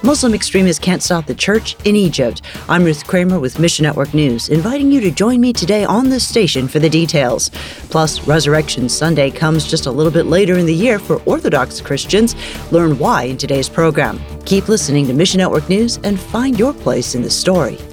Muslim extremists can't stop the church in Egypt. I'm Ruth Kramer with Mission Network News, inviting you to join me today on this station for the details. Plus, Resurrection Sunday comes just a little bit later in the year for Orthodox Christians. Learn why in today's program. Keep listening to Mission Network News and find your place in the story.